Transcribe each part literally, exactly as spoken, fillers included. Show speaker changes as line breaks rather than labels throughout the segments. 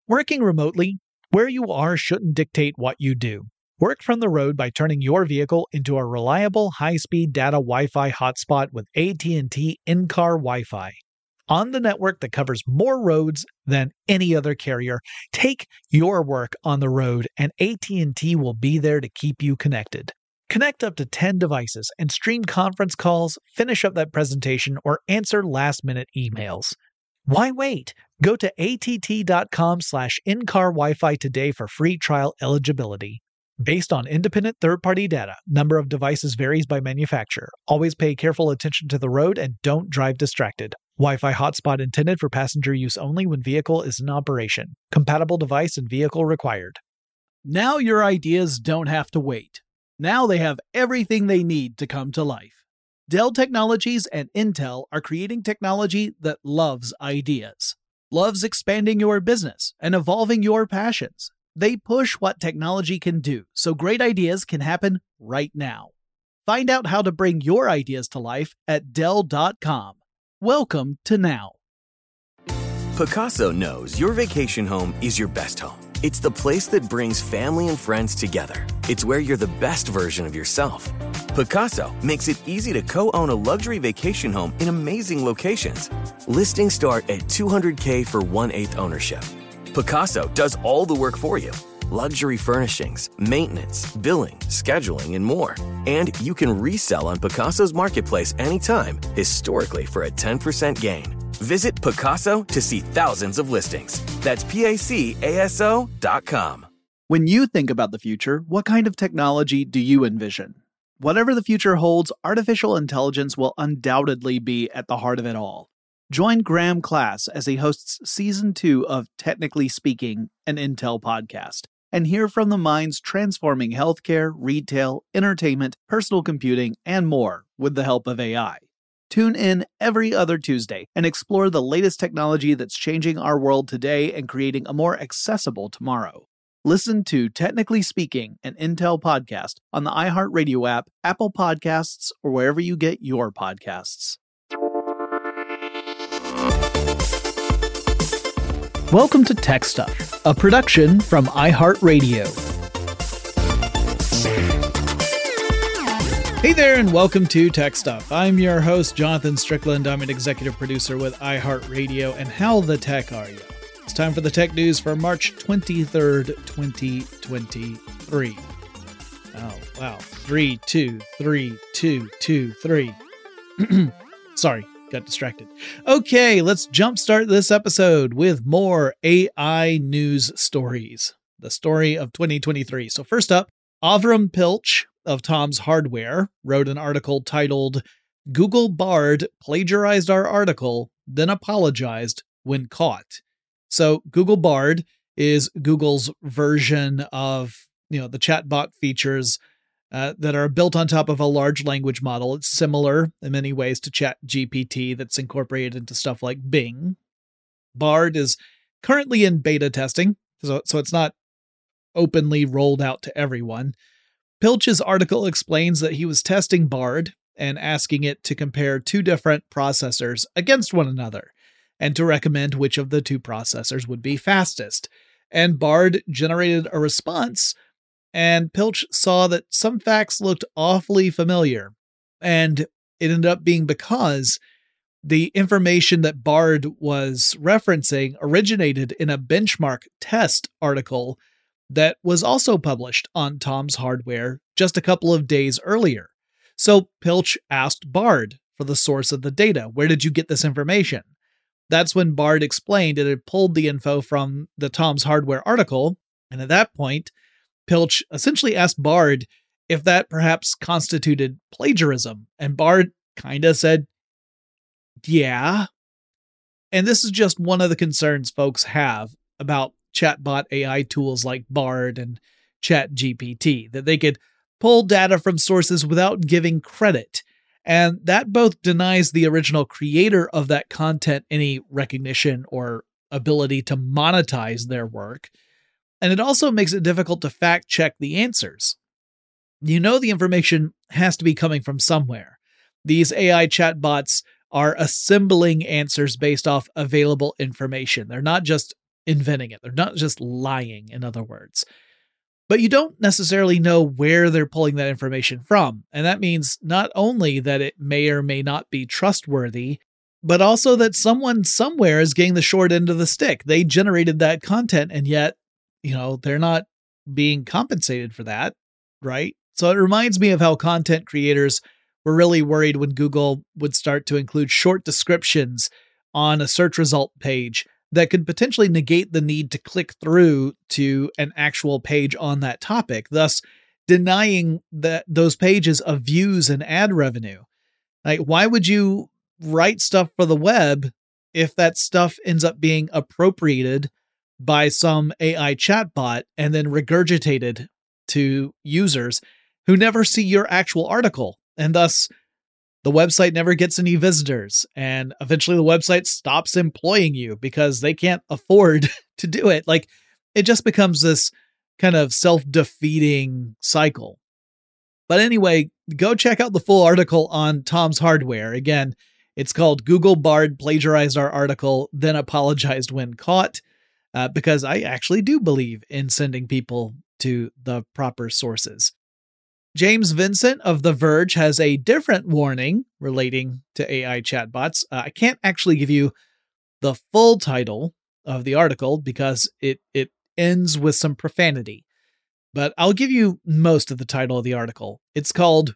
Working remotely, where you are shouldn't dictate what you do. Work from the road by turning your vehicle into a reliable high-speed data Wi-Fi hotspot with A T and T in-car Wi-Fi. On the network that covers more roads than any other carrier, take your work on the road and A T and T will be there to keep you connected. Connect up to ten devices and stream conference calls, finish up that presentation, or answer last-minute emails. Why wait? Go to att.com slash in-car Wi-Fi today for free trial eligibility. Based on independent third-party data, number of devices varies by manufacturer. Always pay careful attention to the road and don't drive distracted. Wi-Fi hotspot intended for passenger use only when vehicle is in operation. Compatible device and vehicle required.
Now your ideas don't have to wait. Now they have everything they need to come to life. Dell Technologies and Intel are creating technology that loves ideas, loves expanding your business and evolving your passions. They push what technology can do so great ideas can happen right now. Find out how to bring your ideas to life at Dell dot com. Welcome to Now.
Pacaso knows your vacation home is your best home. It's the place that brings family and friends together. It's where you're the best version of yourself. Pacaso makes it easy to co-own a luxury vacation home in amazing locations. Listings start at two hundred thousand dollars for one-eighth ownership. Pacaso does all the work for you. Luxury furnishings, maintenance, billing, scheduling, and more. And you can resell on Pacaso's marketplace anytime, historically for a ten percent gain. Visit Pacaso to see thousands of listings. That's P A C A S O dot com.
When you think about the future, what kind of technology do you envision? Whatever the future holds, artificial intelligence will undoubtedly be at the heart of it all. Join Graham Class as he hosts Season two of Technically Speaking, an Intel podcast, and hear from the minds transforming healthcare, retail, entertainment, personal computing, and more with the help of A I. Tune in every other Tuesday and explore the latest technology that's changing our world today and creating a more accessible tomorrow. Listen to Technically Speaking, an Intel podcast on the iHeartRadio app, Apple Podcasts, or wherever you get your podcasts. Welcome to Tech Stuff, a production from iHeartRadio. Hey there, and welcome to Tech Stuff. I'm your host, Jonathan Strickland. I'm an executive producer with iHeartRadio, and how the tech are you? It's time for the tech news for March twenty-third, twenty twenty-three. Oh, wow. Three, two, three, two, two, three. Sorry. Got distracted. Okay, let's jumpstart this episode with more A I news stories. The story of twenty twenty-three. So first up, Avram Pilch of Tom's Hardware wrote an article titled, Google Bard plagiarized our article, then apologized when caught. So Google Bard is Google's version of, you know, the chatbot features Uh, that are built on top of a large language model. It's similar in many ways to ChatGPT that's incorporated into stuff like Bing. Bard is currently in beta testing, so, so it's not openly rolled out to everyone. Pilch's article explains that he was testing Bard and asking it to compare two different processors against one another and to recommend which of the two processors would be fastest. And Bard generated a response, and Pilch saw that some facts looked awfully familiar, and it ended up being because the information that Bard was referencing originated in a benchmark test article that was also published on Tom's Hardware just a couple of days earlier. So Pilch asked Bard for the source of the data. Where did you get this information? That's when Bard explained it had pulled the info from the Tom's Hardware article, and at that point, Pilch essentially asked Bard if that perhaps constituted plagiarism, and Bard kind of said, yeah. And this is just one of the concerns folks have about chatbot A I tools like Bard and ChatGPT, that they could pull data from sources without giving credit. And that both denies the original creator of that content any recognition or ability to monetize their work, and it also makes it difficult to fact check the answers. You know the information has to be coming from somewhere. These A I chatbots are assembling answers based off available information. They're not just inventing it. They're not just lying, in other words. But you don't necessarily know where they're pulling that information from. And that means not only that it may or may not be trustworthy, but also that someone somewhere is getting the short end of the stick. They generated that content, and yet, you know, they're not being compensated for that, right? So it reminds me of how content creators were really worried when Google would start to include short descriptions on a search result page that could potentially negate the need to click through to an actual page on that topic, thus denying that those pages of views and ad revenue. Like, why would you write stuff for the web if that stuff ends up being appropriated by some A I chatbot and then regurgitated to users who never see your actual article? And thus, the website never gets any visitors, and eventually the website stops employing you because they can't afford to do it. Like, it just becomes this kind of self-defeating cycle. But anyway, go check out the full article on Tom's Hardware. Again, it's called Google Bard Plagiarized Our Article, Then Apologized When Caught, uh, because I actually do believe in sending people to the proper sources. James Vincent of The Verge has a different warning relating to A I chatbots. Uh, I can't actually give you the full title of the article because it, it ends with some profanity, but I'll give you most of the title of the article. It's called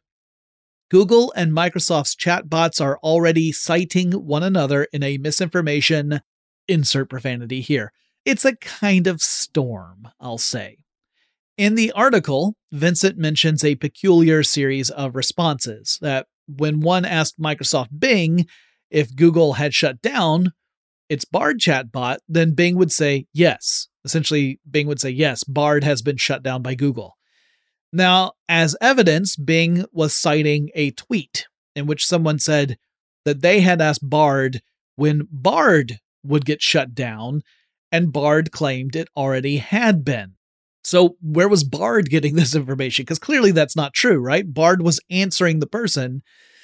Google and Microsoft's chatbots are already citing one another in a misinformation, insert profanity here. It's a kind of storm, I'll say. In the article, Vincent mentions a peculiar series of responses that when one asked Microsoft Bing if Google had shut down its Bard chatbot, then Bing would say yes. Essentially, Bing would say, yes, Bard has been shut down by Google. Now, as evidence, Bing was citing a tweet in which someone said that they had asked Bard when Bard would get shut down, and Bard claimed it already had been. So where was Bard getting this information? Because clearly that's not true, right? Bard was answering the person,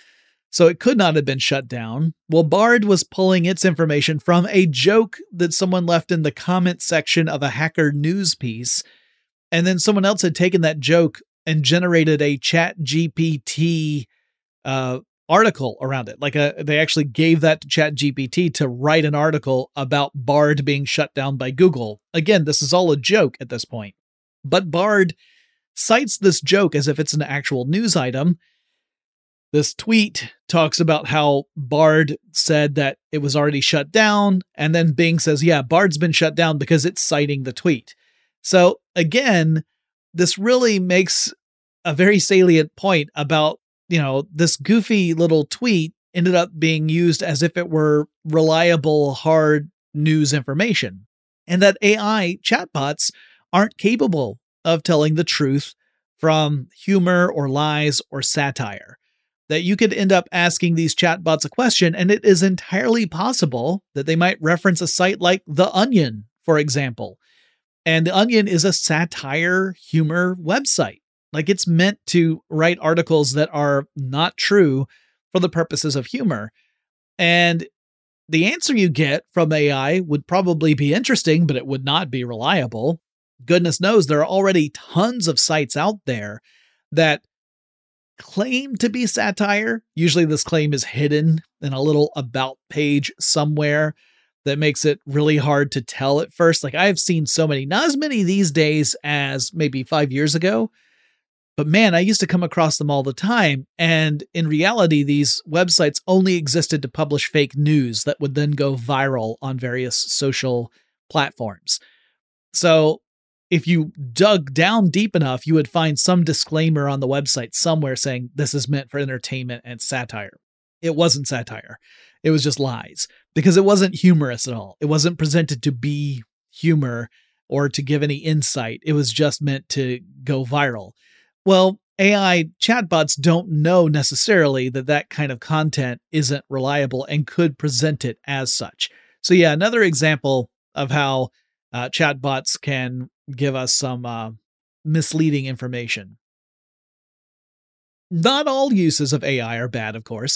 so it could not have been shut down. Well, Bard was pulling its information from a joke that someone left in the comment section of a Hacker News piece, and then someone else had taken that joke and generated a Chat G P T uh, article around it. Like a, they actually gave that to Chat G P T to write an article about Bard being shut down by Google. Again, this is all a joke at this point. But Bard cites this joke as if it's an actual news item. This tweet talks about how Bard said that it was already shut down, and then Bing says, yeah, Bard's been shut down because it's citing the tweet. So again, this really makes a very salient point about, you know, this goofy little tweet ended up being used as if it were reliable, hard news information, and that A I chatbots aren't capable of telling the truth from humor or lies or satire. That you could end up asking these chatbots a question, and it is entirely possible that they might reference a site like The Onion, for example. And The Onion is a satire humor website. Like, it's meant to write articles that are not true for the purposes of humor. And the answer you get from A I would probably be interesting, but it would not be reliable. Goodness knows there are already tons of sites out there that claim to be satire. Usually this claim is hidden in a little about page somewhere that makes it really hard to tell at first. Like, I've seen so many, not as many these days as maybe five years ago, but man, I used to come across them all the time. And in reality, these websites only existed to publish fake news that would then go viral on various social platforms. So if you dug down deep enough, you would find some disclaimer on the website somewhere saying this is meant for entertainment and satire. It wasn't satire. It was just lies, because it wasn't humorous at all. It wasn't presented to be humor or to give any insight. It was just meant to go viral. Well, A I chatbots don't know necessarily that that kind of content isn't reliable and could present it as such. So yeah, another example of how uh, chatbots can give us some uh, misleading information. Not all uses of A I are bad, of course.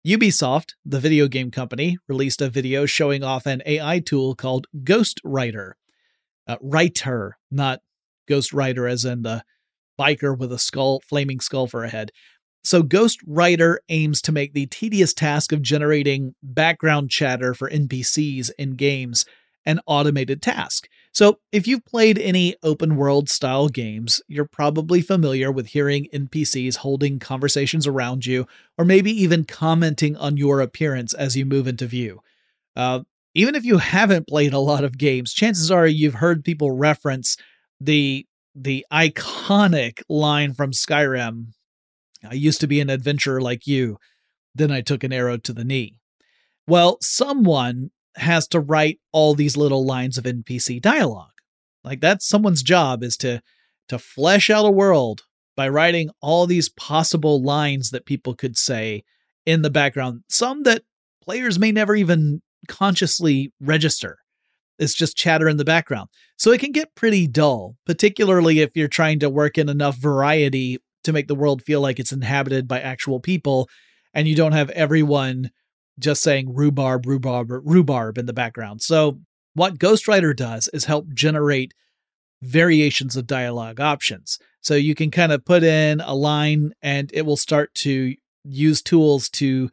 Ubisoft, the video game company, released a video showing off an A I tool called Ghostwriter. Uh, writer, not Ghostwriter as in the biker with a skull, flaming skull for a head. So Ghostwriter aims to make the tedious task of generating background chatter for N P Cs in games an automated task. So if you've played any open world style games, you're probably familiar with hearing N P Cs holding conversations around you, or maybe even commenting on your appearance as you move into view. Uh, even if you haven't played a lot of games, chances are you've heard people reference the, the iconic line from Skyrim, "I used to be an adventurer like you, then I took an arrow to the knee." Well, someone has to write all these little lines of N P C dialogue. Like, that's someone's job, is to to flesh out a world by writing all these possible lines that people could say in the background, some that players may never even consciously register. It's just chatter in the background. So it can get pretty dull, particularly if you're trying to work in enough variety to make the world feel like it's inhabited by actual people, and you don't have everyone just saying rhubarb, rhubarb, rhubarb in the background. So what Ghostwriter does is help generate variations of dialogue options. So you can kind of put in a line and it will start to use tools to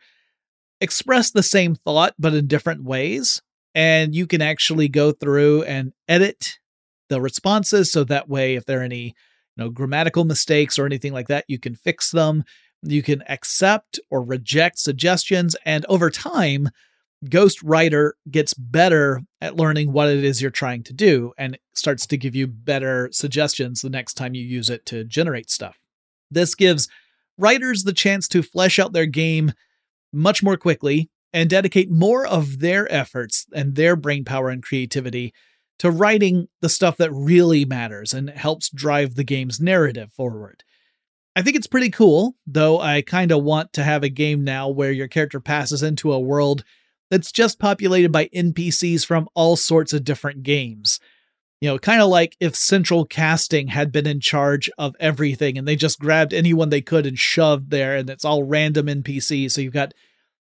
express the same thought, but in different ways. And you can actually go through and edit the responses. So that way, if there are any, you know, grammatical mistakes or anything like that, you can fix them. You can accept or reject suggestions, and over time, Ghostwriter gets better at learning what it is you're trying to do and starts to give you better suggestions the next time you use it to generate stuff. This gives writers the chance to flesh out their game much more quickly and dedicate more of their efforts and their brainpower and creativity to writing the stuff that really matters and helps drive the game's narrative forward. I think it's pretty cool, though I kind of want to have a game now where your character passes into a world that's just populated by N P Cs from all sorts of different games. You know, kind of like if Central Casting had been in charge of everything and they just grabbed anyone they could and shoved there, and it's all random N P Cs. So you've got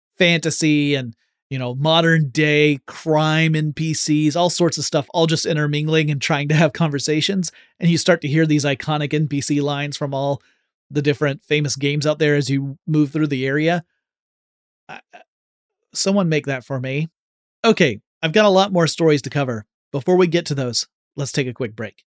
fantasy and, you know, modern day crime N P Cs, all sorts of stuff, all just intermingling and trying to have conversations. And you start to hear these iconic N P C lines from all the different famous games out there as you move through the area. I, someone make that for me. Okay, I've got a lot more stories to cover. Before we get to those, let's take a quick break.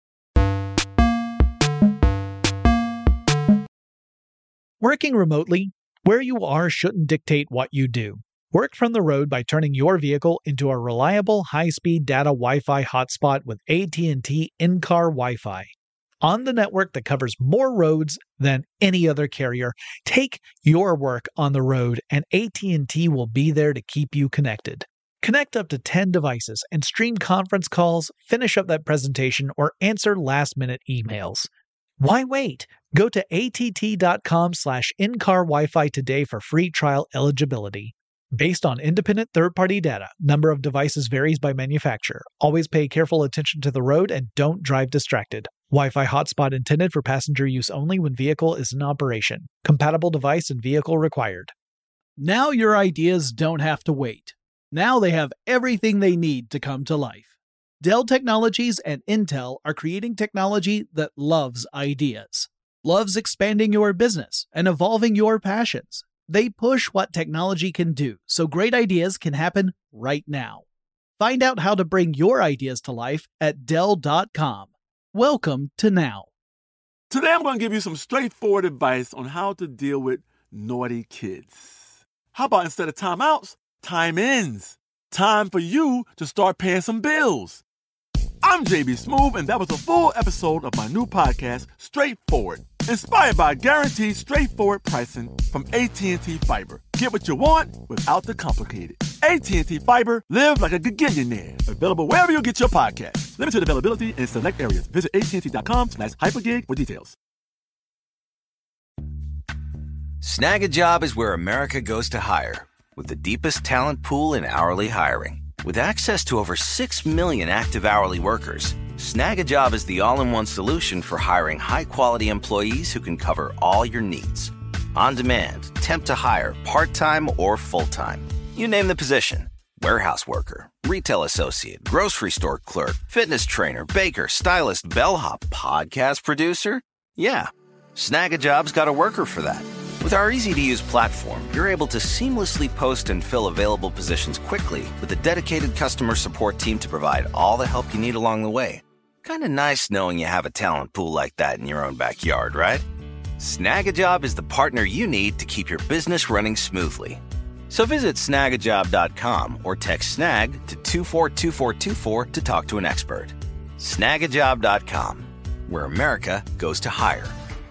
Working remotely, where you are shouldn't dictate what you do. Work from the road by turning your vehicle into a reliable high-speed data Wi-Fi hotspot with A T and T in-car Wi-Fi. On the network that covers more roads than any other carrier, take your work on the road and A T and T will be there to keep you connected. Connect up to ten devices and stream conference calls, finish up that presentation, or answer last-minute emails. Why wait? Go to att.com slash in-car Wi-Fi today for free trial eligibility. Based on independent third-party data, number of devices varies by manufacturer. Always pay careful attention to the road and don't drive distracted. Wi-Fi hotspot intended for passenger use only when vehicle is in operation. Compatible device and vehicle required.
Now your ideas don't have to wait. Now they have everything they need to come to life. Dell Technologies and Intel are creating technology that loves ideas, loves expanding your business and evolving your passions. They push what technology can do, so great ideas can happen right now. Find out how to bring your ideas to life at Dell dot com. Welcome to Now.
Today I'm going to give you some straightforward advice on how to deal with naughty kids. How about instead of timeouts, time-ins? Time for you to start paying some bills. I'm J B Smoove, and that was a full episode of my new podcast, Straightforward, inspired by guaranteed straightforward pricing from A T and T Fiber. Get what you want without the complicated. A T and T Fiber, live like a gigillionaire. Available wherever you get your podcast. Limited availability in select areas. Visit att.com slash hypergig for details.
Snag a Job is where America goes to hire, with the deepest talent pool in hourly hiring. With access to over six million active hourly workers, Snag a Job is the all-in-one solution for hiring high-quality employees who can cover all your needs. On demand, temp to hire, part-time or full-time. You name the position. Warehouse worker, retail associate, grocery store clerk, fitness trainer, baker, stylist, bellhop, podcast producer. Yeah, Snag a Job's got a worker for that. With our easy-to-use platform, you're able to seamlessly post and fill available positions quickly with a dedicated customer support team to provide all the help you need along the way. Kind of nice knowing you have a talent pool like that in your own backyard, right? Snag a Job is the partner you need to keep your business running smoothly. So visit snag a job dot com or text snag to two four two four two four to talk to an expert. snag a job dot com, where America goes to hire.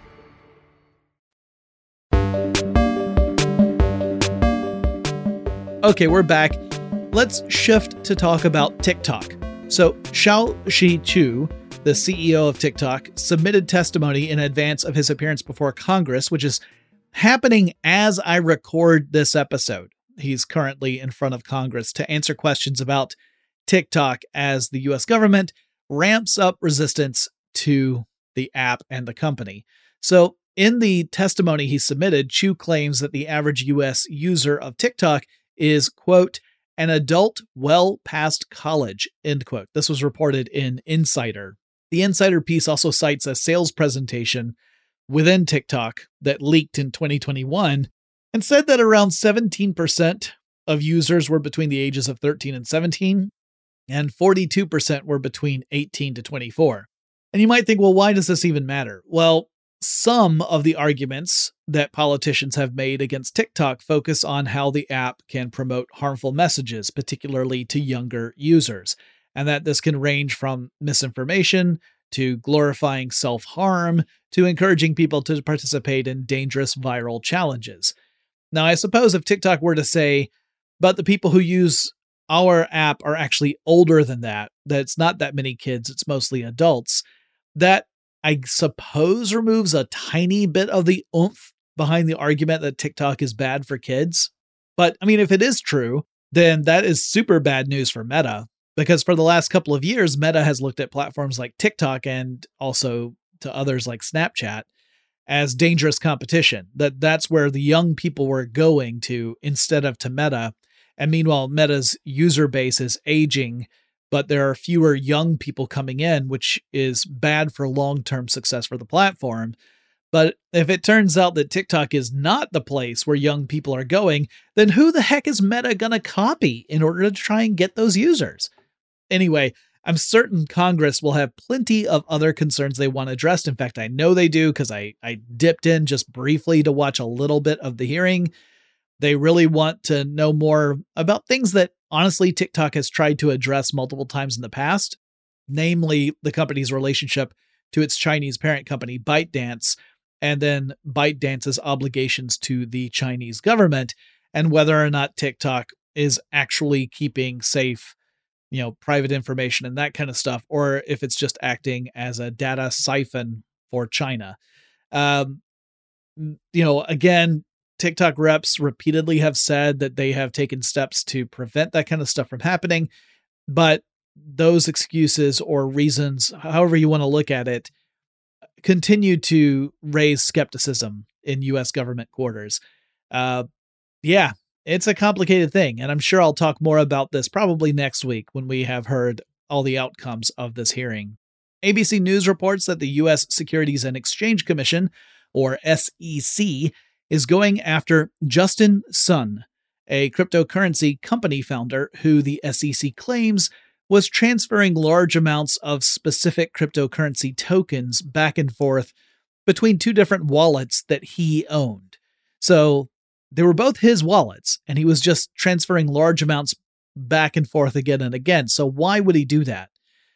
Okay, we're back. Let's shift to talk about TikTok. So, Shou-Zi Chew, the C E O of TikTok, submitted testimony in advance of his appearance before Congress, which is happening as I record this episode. He's currently in front of Congress to answer questions about TikTok as the U S government ramps up resistance to the app and the company. So, in the testimony he submitted, Chew claims that the average U S user of TikTok is, quote, an adult well past college, end quote. This was reported in Insider. The Insider piece also cites a sales presentation within TikTok that leaked in twenty twenty-one and said that around seventeen percent of users were between the ages of thirteen and seventeen, and forty-two percent were between eighteen to twenty-four. And you might think, well, why does this even matter? Well, some of the arguments that politicians have made against TikTok focus on how the app can promote harmful messages, particularly to younger users, and that this can range from misinformation to glorifying self-harm to encouraging people to participate in dangerous viral challenges. Now, I suppose if TikTok were to say, but the people who use our app are actually older than that, that it's not that many kids, it's mostly adults, that I suppose removes a tiny bit of the oomph behind the argument that TikTok is bad for kids. But I mean, if it is true, then that is super bad news for Meta, because for the last couple of years, Meta has looked at platforms like TikTok and also to others like Snapchat as dangerous competition, that that's where the young people were going to instead of to Meta. And meanwhile, Meta's user base is aging, but there are fewer young people coming in, which is bad for long-term success for the platform. But if it turns out that TikTok is not the place where young people are going, then who the heck is Meta going to copy in order to try and get those users? Anyway, I'm certain Congress will have plenty of other concerns they want addressed. In fact, I know they do because I, I dipped in just briefly to watch a little bit of the hearing. They really want to know more about things that, honestly, TikTok has tried to address multiple times in the past, namely the company's relationship to its Chinese parent company, ByteDance, and then ByteDance's obligations to the Chinese government, and whether or not TikTok is actually keeping safe, you know, private information and that kind of stuff, or if it's just acting as a data siphon for China. Um, you know, again, TikTok reps repeatedly have said that they have taken steps to prevent that kind of stuff from happening, but those excuses or reasons, however you want to look at it, continue to raise skepticism in U S government quarters. Uh, yeah, it's a complicated thing, and I'm sure I'll talk more about this probably next week when we have heard all the outcomes of this hearing. A B C News reports that the U S Securities and Exchange Commission, or S E C, is going after Justin Sun, a cryptocurrency company founder who the S E C claims was transferring large amounts of specific cryptocurrency tokens back and forth between two different wallets that he owned. So they were both his wallets, and he was just transferring large amounts back and forth again and again. So why would he do that?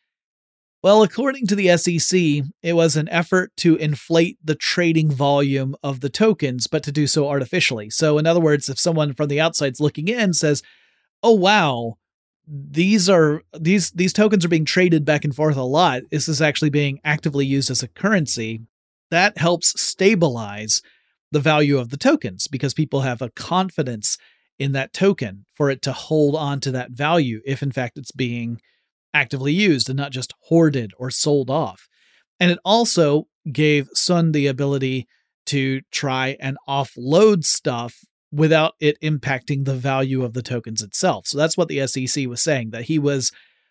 Well, according to the S E C, it was an effort to inflate the trading volume of the tokens, but to do so artificially. So in other words, if someone from the outside's looking in says, oh, wow, these are these these tokens are being traded back and forth a lot, this is actually being actively used as a currency, that helps stabilize the value of the tokens because people have a confidence in that token for it to hold on to that value if in fact it's being actively used and not just hoarded or sold off. And it also gave Sun the ability to try and offload stuff without it impacting the value of the tokens itself. So that's what the S E C was saying, that he was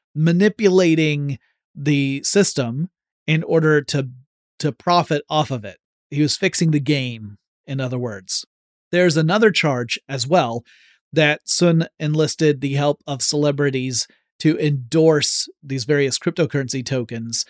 manipulating the system in order to, to profit off of it. He was fixing the game, in other words. There's another charge as well that Sun enlisted the help of celebrities to endorse these various cryptocurrency tokens,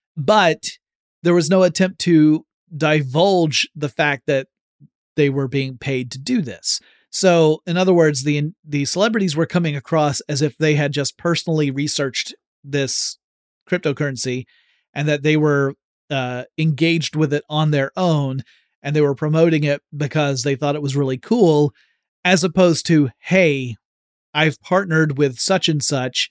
but there was no attempt to divulge the fact that they were being paid to do this. So, in other words, the the celebrities were coming across as if they had just personally researched this cryptocurrency and that they were uh, engaged with it on their own, and they were promoting it because they thought it was really cool, as opposed to, hey, I've partnered with such and such,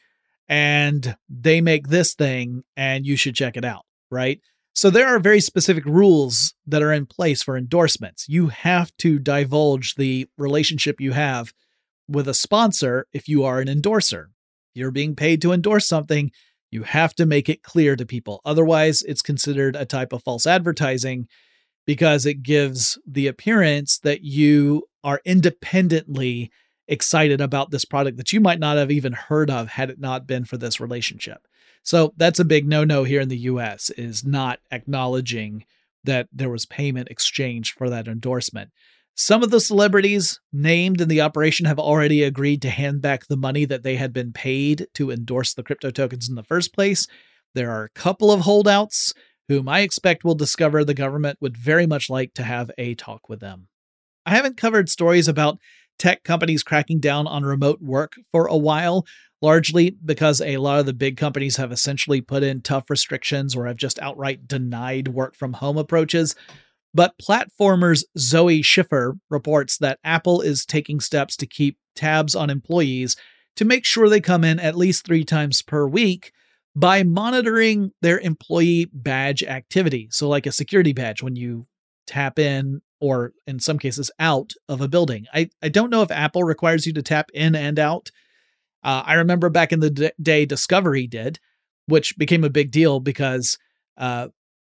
and they make this thing, and you should check it out, right? So there are very specific rules that are in place for endorsements. You have to divulge the relationship you have with a sponsor if you are an endorser. You're being paid to endorse something, you have to make it clear to people. Otherwise, it's considered a type of false advertising because it gives the appearance that you are independently excited about this product that you might not have even heard of had it not been for this relationship. So that's a big no-no here in the U S, is not acknowledging that there was payment exchanged for that endorsement. Some of the celebrities named in the operation have already agreed to hand back the money that they had been paid to endorse the crypto tokens in the first place. There are a couple of holdouts whom I expect will discover the government would very much like to have a talk with them. I haven't covered stories about tech companies cracking down on remote work for a while, largely because a lot of the big companies have essentially put in tough restrictions or have just outright denied work from home approaches. But Platformer's Zoe Schiffer reports that Apple is taking steps to keep tabs on employees to make sure they come in at least three times per week by monitoring their employee badge activity. So like a security badge when you tap in or in some cases out of a building. I, I don't know if Apple requires you to tap in and out. Uh, I remember back in the d- day Discovery did, which became a big deal because uh,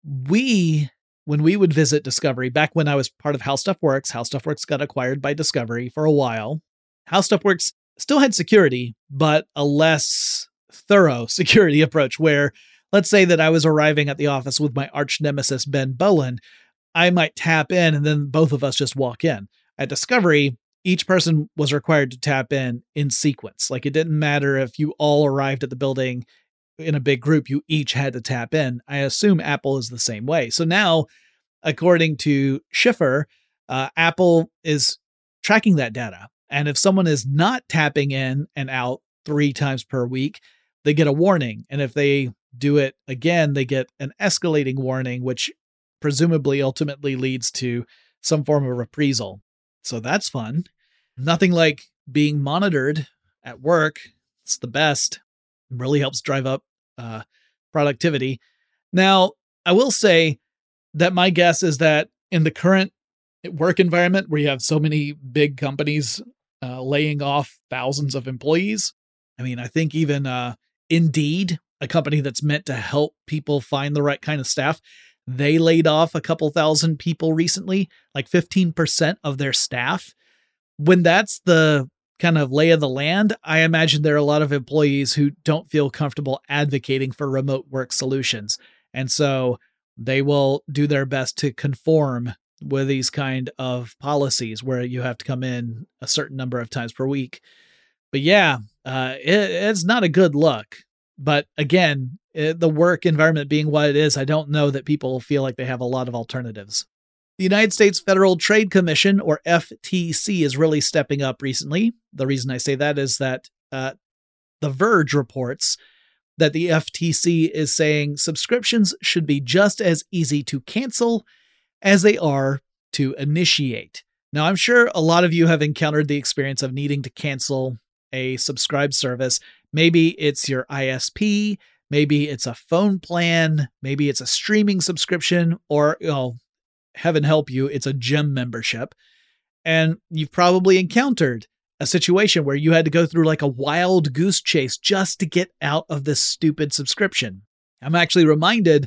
we, when we would visit Discovery, back when I was part of How Stuff Works, How Stuff Works got acquired by Discovery for a while. How Stuff Works still had security, but a less thorough security approach where, let's say that I was arriving at the office with my arch nemesis, Ben Boland, I might tap in and then both of us just walk in. At Discovery, each person was required to tap in in sequence. Like it didn't matter if you all arrived at the building in a big group, you each had to tap in. I assume Apple is the same way. So now, according to Schiffer, uh, Apple is tracking that data. And if someone is not tapping in and out three times per week, they get a warning. And if they do it again, they get an escalating warning, which presumably ultimately leads to some form of reprisal. So that's fun. Nothing like being monitored at work. It's the best. It really helps drive up uh, productivity. Now, I will say that my guess is that in the current work environment where you have so many big companies uh, laying off thousands of employees, I mean, I think even uh, Indeed, a company that's meant to help people find the right kind of staff, they laid off a couple thousand people recently, like fifteen percent of their staff. When that's the kind of lay of the land, I imagine there are a lot of employees who don't feel comfortable advocating for remote work solutions. And so they will do their best to conform with these kind of policies where you have to come in a certain number of times per week. But yeah, uh, it, it's not a good look. But again, it, the work environment being what it is, I don't know that people feel like they have a lot of alternatives. The United States Federal Trade Commission, or F T C, is really stepping up recently. The reason I say that is that uh, The Verge reports that the F T C is saying subscriptions should be just as easy to cancel as they are to initiate. Now, I'm sure a lot of you have encountered the experience of needing to cancel a subscribed service. Maybe it's your I S P, maybe it's a phone plan, maybe it's a streaming subscription, or, you know, heaven help you, it's a gym membership. And you've probably encountered a situation where you had to go through like a wild goose chase just to get out of this stupid subscription. I'm actually reminded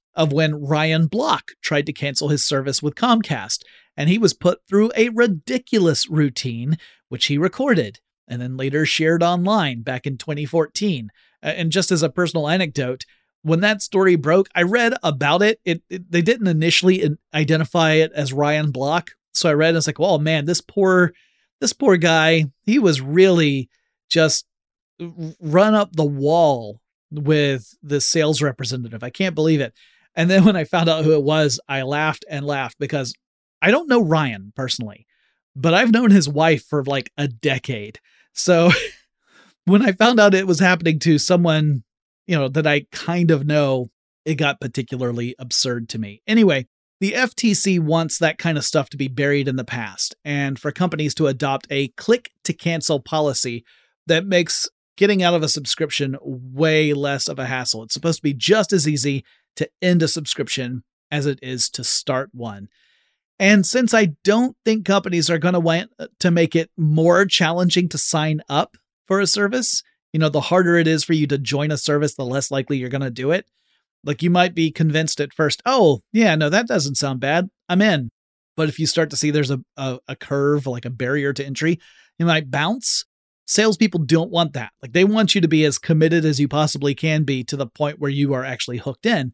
of when Ryan Block tried to cancel his service with Comcast, and he was put through a ridiculous routine, which he recorded and then later shared online back in twenty fourteen. And just as a personal anecdote, when that story broke, I read about it. It, it they didn't initially identify it as Ryan Block, so I read and I was like, "Oh man, this poor, this poor guy. He was really just run up the wall with the sales representative. I can't believe it." And then when I found out who it was, I laughed and laughed because I don't know Ryan personally, but I've known his wife for like a decade. So when I found out it was happening to someone, you know, that I kind of know, it got particularly absurd to me. Anyway, the F T C wants that kind of stuff to be buried in the past and for companies to adopt a click to cancel policy that makes getting out of a subscription way less of a hassle. It's supposed to be just as easy to end a subscription as it is to start one. And since I don't think companies are going to want to make it more challenging to sign up for a service, you know, the harder it is for you to join a service, the less likely you're going to do it. Like you might be convinced at first, oh, yeah, no, that doesn't sound bad. I'm in. But if you start to see there's a, a, a curve, like a barrier to entry, you might bounce. Salespeople don't want that. Like they want you to be as committed as you possibly can be to the point where you are actually hooked in.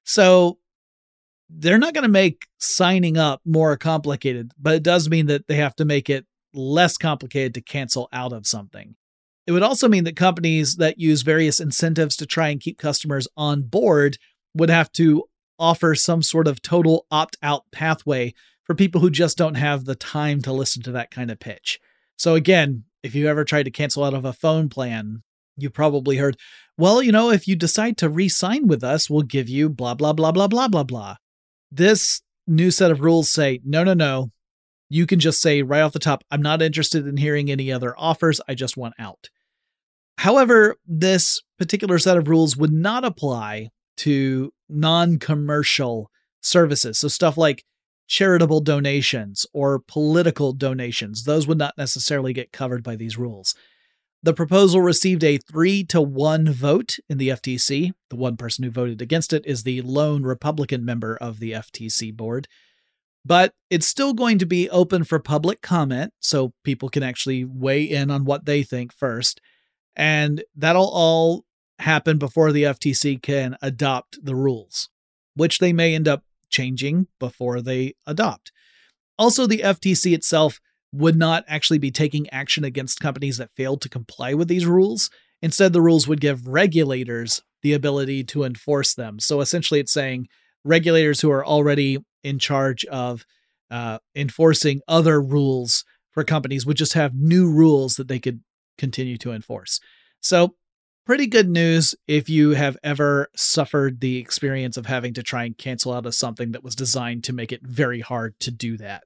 So they're not going to make signing up more complicated, but it does mean that they have to make it less complicated to cancel out of something. It would also mean that companies that use various incentives to try and keep customers on board would have to offer some sort of total opt-out pathway for people who just don't have the time to listen to that kind of pitch. So again, if you ever tried to cancel out of a phone plan, you probably heard, well, you know, if you decide to re-sign with us, we'll give you blah, blah, blah, blah, blah, blah, blah. This new set of rules say, no, no, no. You can just say right off the top, I'm not interested in hearing any other offers. I just want out. However, this particular set of rules would not apply to non-commercial services. So stuff like charitable donations or political donations, those would not necessarily get covered by these rules. The proposal received a three to one vote in the F T C. The one person who voted against it is the lone Republican member of the F T C board. But it's still going to be open for public comment, so people can actually weigh in on what they think first. And that'll all happen before the F T C can adopt the rules, which they may end up changing before they adopt. Also, the F T C itself would not actually be taking action against companies that failed to comply with these rules. Instead, the rules would give regulators the ability to enforce them. So essentially, it's saying regulators who are already in charge of uh, enforcing other rules for companies would just have new rules that they could continue to enforce. So pretty good news if you have ever suffered the experience of having to try and cancel out of something that was designed to make it very hard to do that.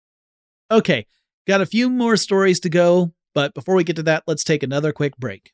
Okay, got a few more stories to go, but before we get to that, let's take another quick break.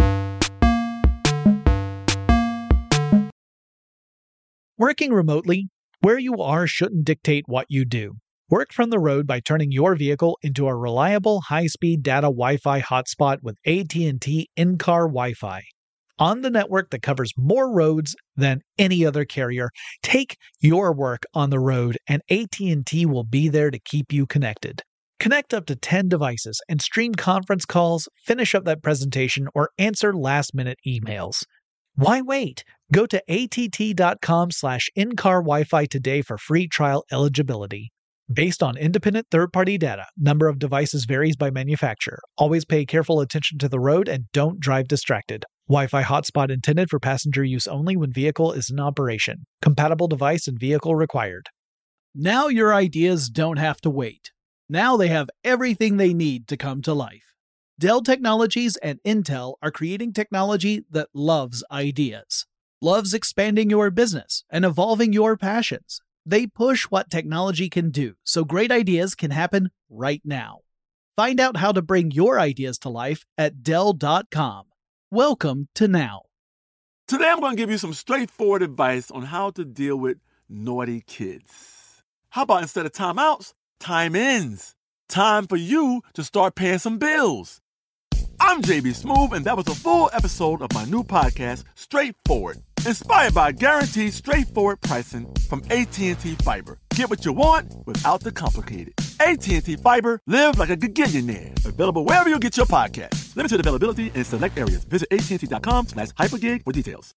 Working remotely, where you are shouldn't dictate what you do. Work from the road by turning your vehicle into a reliable high-speed data Wi-Fi hotspot with A T and T in-car Wi-Fi. On the network that covers more roads than any other carrier, take your work on the road and A T and T will be there to keep you connected. Connect up to ten devices and stream conference calls, finish up that presentation, or answer last-minute emails. Why wait? Go to att.com slash in-car Wi-Fi today for free trial eligibility. Based on independent third-party data, number of devices varies by manufacturer. Always pay careful attention to the road and don't drive distracted. Wi-Fi hotspot intended for passenger use only when vehicle is in operation. Compatible device and vehicle required.
Now your ideas don't have to wait. Now they have everything they need to come to life. Dell Technologies and Intel are creating technology that loves ideas, loves expanding your business and evolving your passions. They push what technology can do, so great ideas can happen right now. Find out how to bring your ideas to life at Dell dot com. Welcome to Now.
Today I'm going to give you some straightforward advice on how to deal with naughty kids. How about instead of timeouts, time-ins? Time for you to start paying some bills. I'm J B Smoove, and that was a full episode of my new podcast, Straightforward. Inspired by guaranteed straightforward pricing from A T and T Fiber. Get what you want without the complicated. A T and T Fiber, live like a gigillionaire. Available wherever you get your podcasts. Limited availability in select areas. Visit A T and T dot com slash hypergig for details.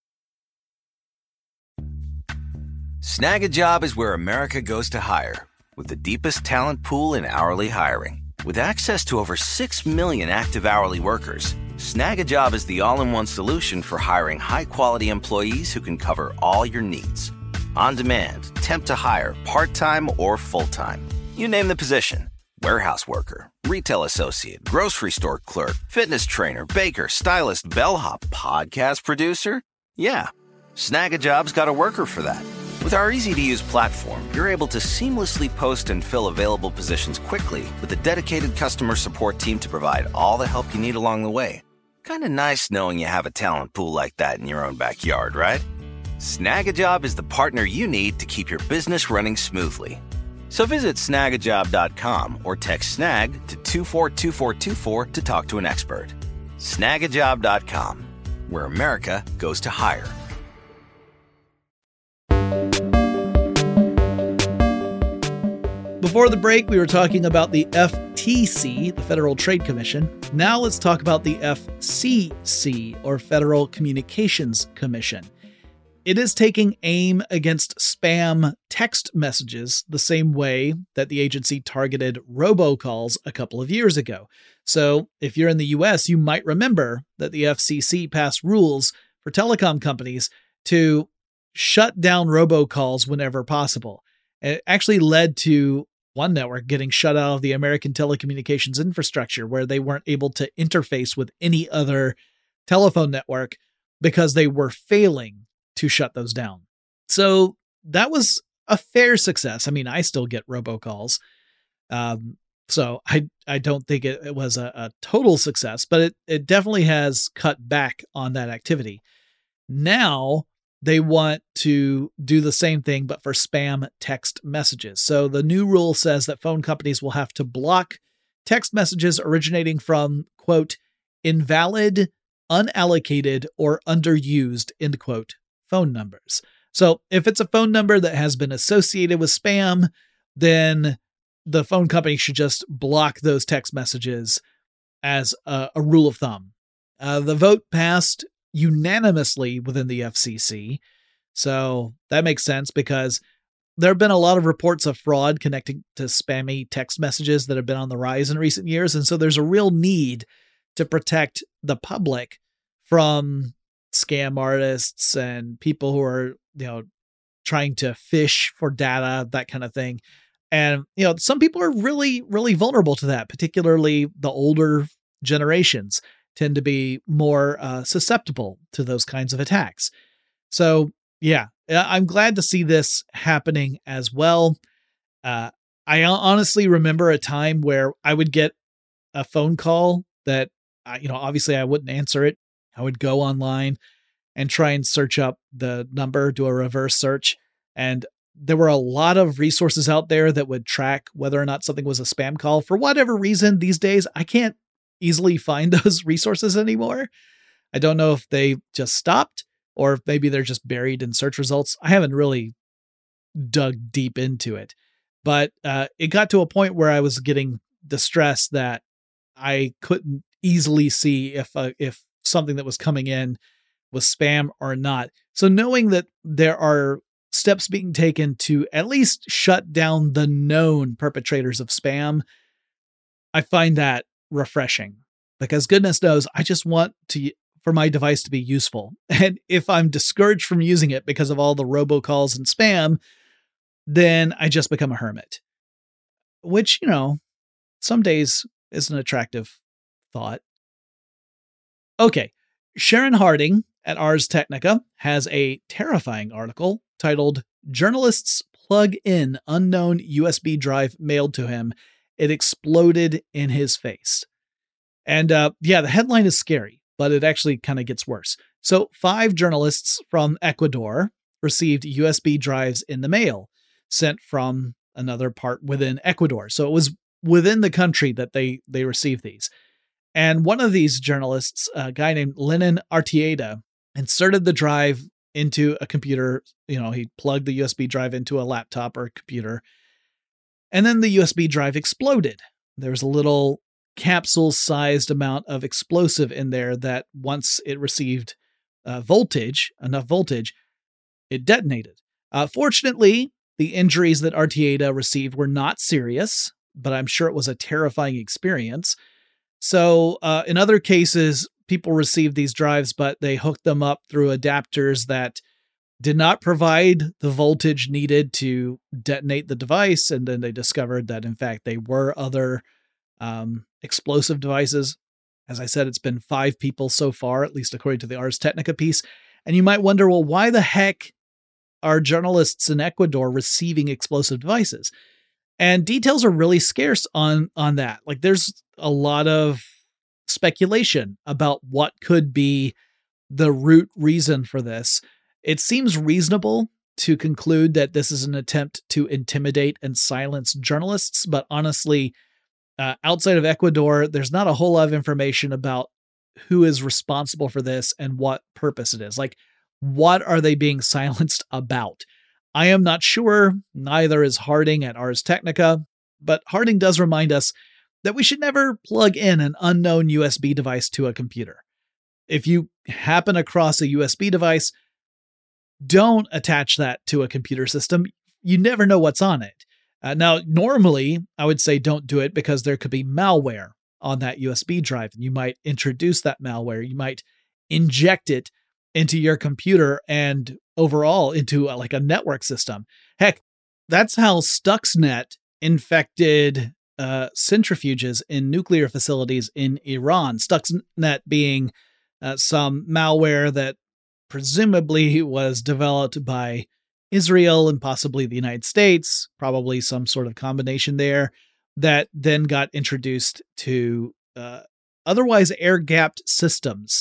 Snag a Job is where America goes to hire, with the deepest talent pool in hourly hiring. With access to over six million active hourly workers, Snag a Job is the all-in-one solution for hiring high-quality employees who can cover all your needs. On demand, temp to hire, part-time or full-time. You name the position. Warehouse worker, retail associate, grocery store clerk, fitness trainer, baker, stylist, bellhop, podcast producer. Yeah, Snag a Job's got a worker for that. With our easy-to-use platform, you're able to seamlessly post and fill available positions quickly with a dedicated customer support team to provide all the help you need along the way. Kind of nice knowing you have a talent pool like that in your own backyard, right? Snag a Job is the partner you need to keep your business running smoothly. So visit snag a job dot com or text SNAG to two four two four two four to talk to an expert. snag a job dot com, where America goes to hire.
Before the break, we were talking about the F T C, the Federal Trade Commission. Now let's talk about the F C C, or Federal Communications Commission. It is taking aim against spam text messages the same way that the agency targeted robocalls a couple of years ago. So if you're in the U S, you might remember that the F C C passed rules for telecom companies to shut down robocalls whenever possible. It actually led to one network getting shut out of the American telecommunications infrastructure, where they weren't able to interface with any other telephone network because they were failing to shut those down. So that was a fair success. I mean, I still get robocalls. Um, so I, I don't think it, it was a, a total success, but it, it definitely has cut back on that activity. Now they want to do the same thing, but for spam text messages. So the new rule says that phone companies will have to block text messages originating from, quote, invalid, unallocated, or underused, end quote, phone numbers. So if it's a phone number that has been associated with spam, then the phone company should just block those text messages as a, a rule of thumb. Uh, the vote passed unanimously within the F C C. So that makes sense, because there have been a lot of reports of fraud connecting to spammy text messages that have been on the rise in recent years. And so there's a real need to protect the public from scam artists and people who are, you know, trying to fish for data, that kind of thing. And, you know, some people are really, really vulnerable to that, particularly the older generations tend to be more uh, susceptible to those kinds of attacks. So, yeah, I'm glad to see this happening as well. Uh, I honestly remember a time where I would get a phone call that, I, you know, obviously I wouldn't answer it. I would go online and try and search up the number, do a reverse search. And there were a lot of resources out there that would track whether or not something was a spam call. For whatever reason, these days, I can't easily find those resources anymore. I don't know if they just stopped or if maybe they're just buried in search results. I haven't really dug deep into it, but uh, it got to a point where I was getting distressed that I couldn't easily see if uh, if something that was coming in was spam or not. So knowing that there are steps being taken to at least shut down the known perpetrators of spam, I find that refreshing, because goodness knows I just want to for my device to be useful. And if I'm discouraged from using it because of all the robocalls and spam, then I just become a hermit, which, you know, some days is an attractive thought. Okay. Sharon Harding at Ars Technica has a terrifying article titled "Journalists Plug in Unknown U S B Drive Mailed to Him. It Exploded in His Face." And uh, yeah, the headline is scary, but it actually kind of gets worse. So five journalists from Ecuador received U S B drives in the mail sent from another part within Ecuador. So it was within the country that they, they received these. And one of these journalists, a guy named Lenin Artieda, inserted the drive into a computer. You know, he plugged the U S B drive into a laptop or a computer, and then the U S B drive exploded. There was a little capsule-sized amount of explosive in there that once it received uh, voltage, enough voltage, it detonated. Uh, fortunately, the injuries that Artieda received were not serious, but I'm sure it was a terrifying experience. So uh, in other cases, people received these drives, but they hooked them up through adapters that did not provide the voltage needed to detonate the device. And then they discovered that, in fact, they were other um, explosive devices. As I said, it's been five people so far, at least according to the Ars Technica piece. And you might wonder, well, why the heck are journalists in Ecuador receiving explosive devices? And details are really scarce on, on that. Like, there's a lot of speculation about what could be the root reason for this. It seems reasonable to conclude that this is an attempt to intimidate and silence journalists, but honestly, uh, outside of Ecuador, there's not a whole lot of information about who is responsible for this and what purpose it is. Like, what are they being silenced about? I am not sure. Neither is Harding at Ars Technica, but Harding does remind us that we should never plug in an unknown U S B device to a computer. If you happen across a U S B device, don't attach that to a computer system. You never know what's on it. Uh, now, normally, I would say don't do it because there could be malware on that U S B drive, and you might introduce that malware. You might inject it into your computer and overall into a, like a network system. Heck, that's how Stuxnet infected uh, centrifuges in nuclear facilities in Iran. Stuxnet being uh, some malware that presumably was developed by Israel and possibly the United States, probably some sort of combination there, that then got introduced to uh, otherwise air-gapped systems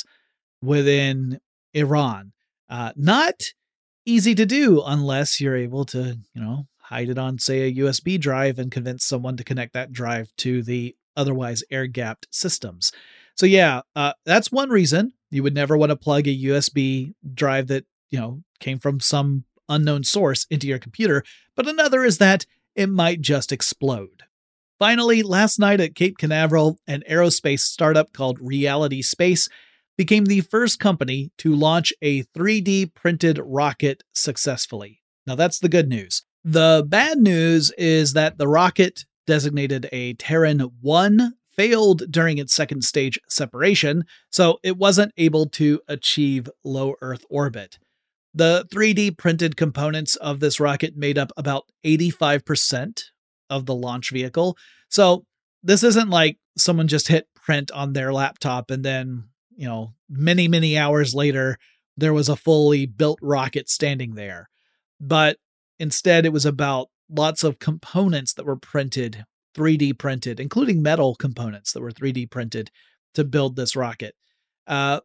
within Iran. Uh, not easy to do unless you're able to, you know, hide it on, say, a U S B drive and convince someone to connect that drive to the otherwise air-gapped systems. So yeah, uh, that's one reason you would never want to plug a U S B drive that, you know, came from some unknown source into your computer. But another is that it might just explode. Finally, last night at Cape Canaveral, an aerospace startup called Reality Space became the first company to launch a three D printed rocket successfully. Now that's the good news. The bad news is that the rocket, designated a Terran one, failed during its second stage separation, so it wasn't able to achieve low Earth orbit. The three D printed components of this rocket made up about eighty-five percent of the launch vehicle. So this isn't like someone just hit print on their laptop and then, you know, many, many hours later, there was a fully built rocket standing there. But instead, it was about lots of components that were printed, three D printed, including metal components that were three D printed to build this rocket. Uh,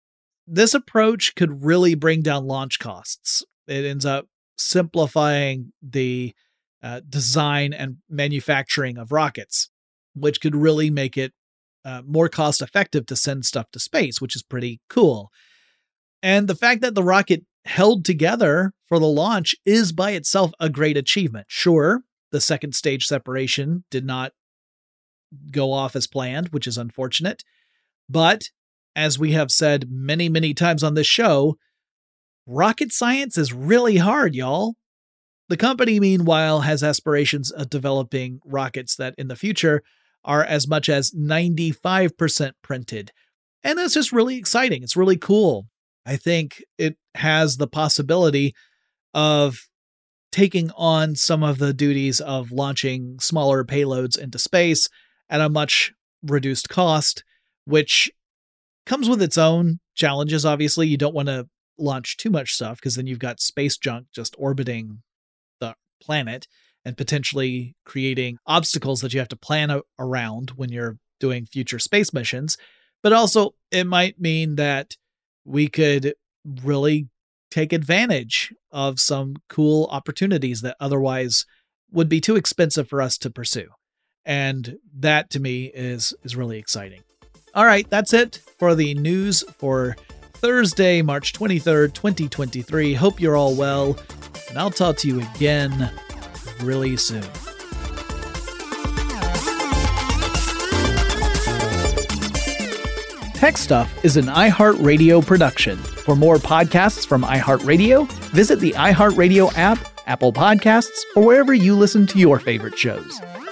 this approach could really bring down launch costs. It ends up simplifying the uh, design and manufacturing of rockets, which could really make it uh, more cost effective to send stuff to space, which is pretty cool. And the fact that the rocket held together for the launch is by itself a great achievement. Sure, the second stage separation did not go off as planned, which is unfortunate. But as we have said many, many times on this show, rocket science is really hard, y'all. The company, meanwhile, has aspirations of developing rockets that in the future are as much as ninety-five percent printed. And that's just really exciting. It's really cool. I think it has the possibility of taking on some of the duties of launching smaller payloads into space at a much reduced cost, which comes with its own challenges. Obviously, you don't want to launch too much stuff because then you've got space junk just orbiting the planet and potentially creating obstacles that you have to plan a- around when you're doing future space missions. But also, it might mean that we could really take advantage of some cool opportunities that otherwise would be too expensive for us to pursue. And that, to me, is, is really exciting. All right, that's it for the news for Thursday, March twenty-third, twenty twenty-three. Hope you're all well, and I'll talk to you again really soon. Tech Stuff is an iHeartRadio production. For more podcasts from iHeartRadio, visit the iHeartRadio app, Apple Podcasts, or wherever you listen to your favorite shows.